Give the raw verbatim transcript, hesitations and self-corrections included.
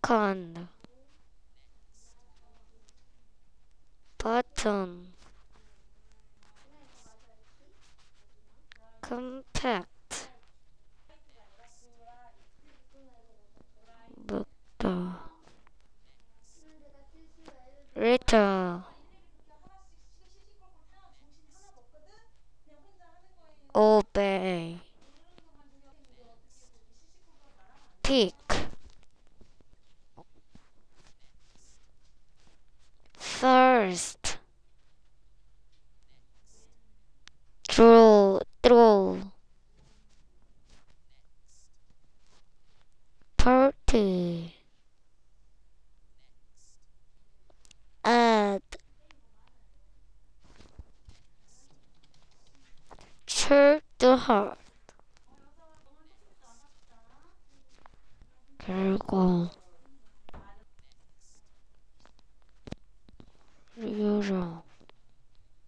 second, button, compact, book도, little, obey, pick, first, draw, draw, party, add, check the heart, 결과, 유령,